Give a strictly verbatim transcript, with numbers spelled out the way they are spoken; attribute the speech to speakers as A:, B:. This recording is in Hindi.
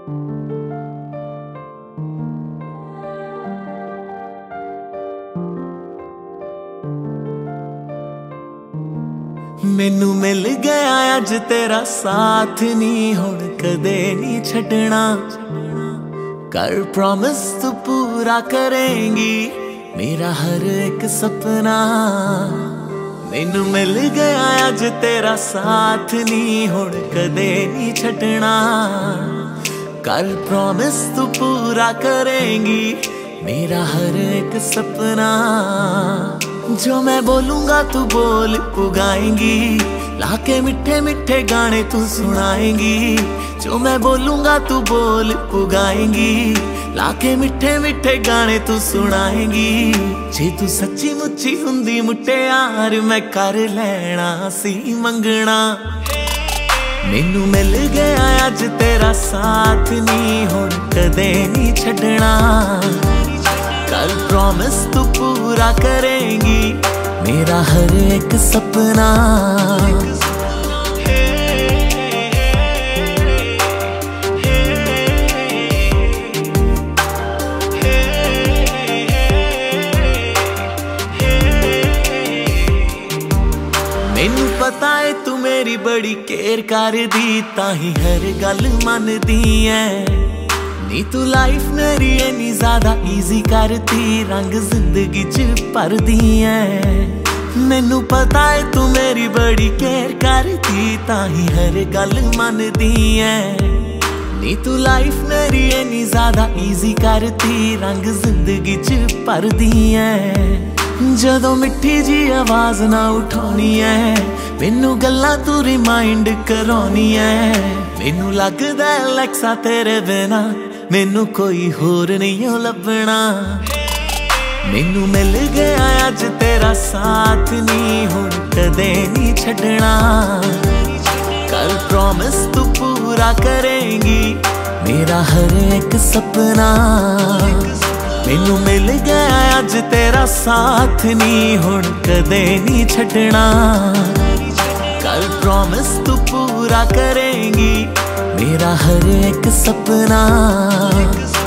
A: मैनू मिल गया अज तेरा साथ नी हुण कदे नी छड्डना। कर प्रॉमिस तू पूरा करेंगी मेरा हर एक सपना। मैनू मिल गया अज तेरा साथ नी हुण कदे नी छड्डना। कर प्रॉमिस तू पूरा करेंगी मेरा हर एक सपना। जो मैं बोलूंगा तू बोल पुगाएंगी, लाके मिठे मिठे गाने तू सुनाएंगी। जो मैं बोलूंगा तू बोल पुगाएंगी, लाके मिठे मिठे गाने तू सुनाएंगी। जे तू सच्ची मुच्ची हुंदी मुटियार मैं कर लेना सी मंगना। मैनू मिल गया अज तेरा साथ नी हुण कदे नी छड्डना। कल प्रॉमिस तू पूरा करेंगी मेरा हर एक सपना। मैनू पता है तू मेरी बड़ी केयर कर दी, ताही हर गल मनदी है। नी तू लाइफ मेरी इन्नी ज्यादा इजी करती, रंग जिंदगी च भरदी है। मैनू पता है तू मेरी बड़ी केयर करती, ताही हर गल मनदी है। नी तू लाइफ मेरी इन्नी ज्यादा इजी करती, रंग जिंदगी च भरदी है। जदों मिठी जी आवाज ना उठानी है, मैनू गल्लां तू रिमाइंड करानी है। मैनू लगदा लैक्सा तेरे बिना मैनू कोई होर नहीं लभना। मैनू मिल गया अज तेरा साथ नी हुण कदे नी छड्डना। कल प्रॉमिस तू पूरा करेंगी मेरा हर एक सपना। मैनू मिल गया अज तेरा साथ नी हुण कदे नी छड्डना। कल प्रॉमिस तू पूरा करेंगी मेरा हर एक सपना।